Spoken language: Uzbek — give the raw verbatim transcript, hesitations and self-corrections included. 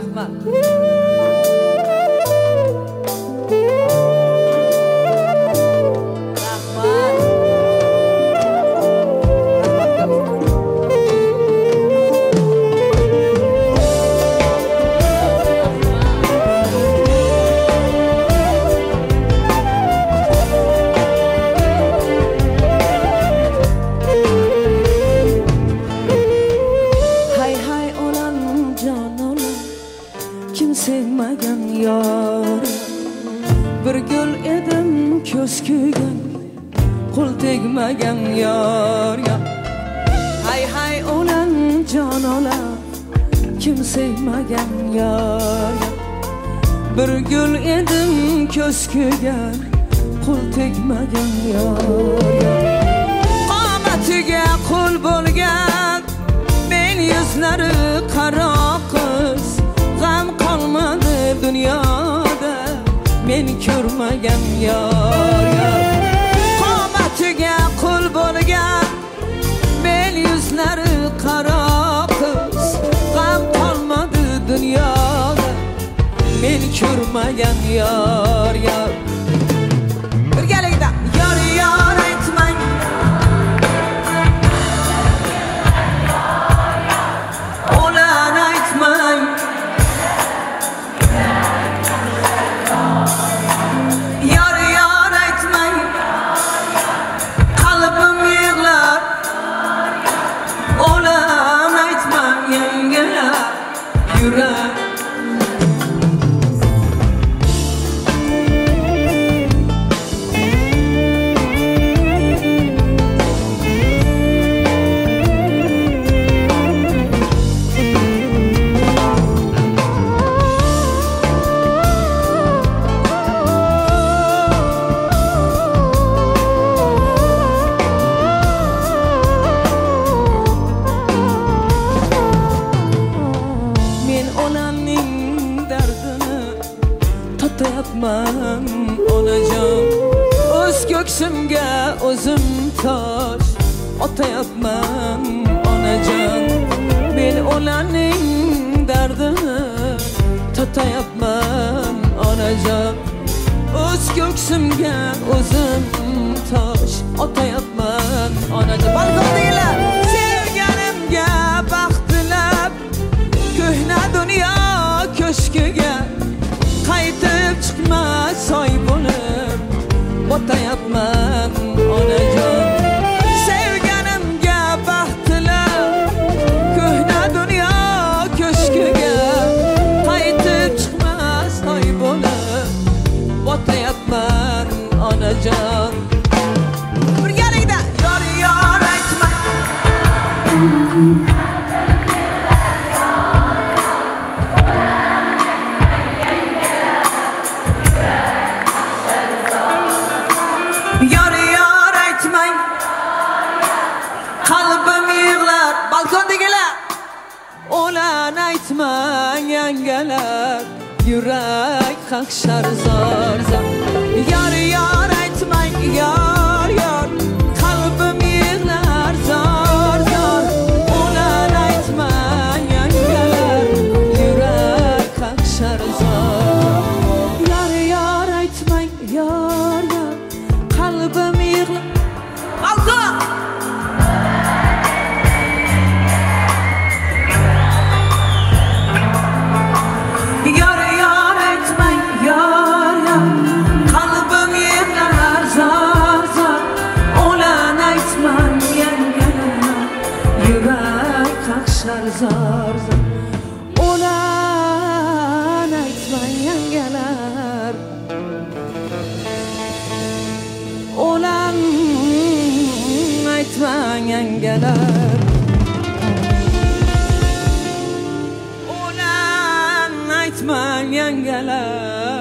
Rahmat. Sevmagan yor bir gül edim ko'z kuygan qo'l tegmagan yor hay hay olan jon ola kim sevmagan yor bir gül edim ko'z kuygan qo'l tegmagan yor qomatiga qul bo'lgan men yuzlari qaro qiz g'am qolmadi dunyoda men ko'rmagan yor qomatiga qul bo'lgan men yuzlari qaro qiz g'am qolmadi dunyoda men ko'rmagan yor yor birgalikda yor yor aytmang o'lan aytmang tatayapman onajon o'z ko'ksimga o'zim tosh otayapman onajon men ularning dardini tatayapman onajon o'z ko'ksimga o'zim tosh otayapman onajon balkondaglar sevganimga baxt tilab ko'hna dunyo ko'shkiga qaytib chiqmas soy bo'lib botayapman onajon sevganimga baxt tilab ko'hna dunyo ko'shkiga qaytib chiqmas soy bo'lib botayapman onajon birgalikda yor yor aytma o'lan aytmang yangalar yurak qaqshar zor zor yor yor aytmang yor yor qalbim yig'lar zor zor o'lan aytmang yangalar yurak qaqshar zor yor yor aytmang yor yor qalbim yig'lar balkon zor zor o'lan aytmang yangalar o'lan aytmang yangalar o'lan aytmang yangalar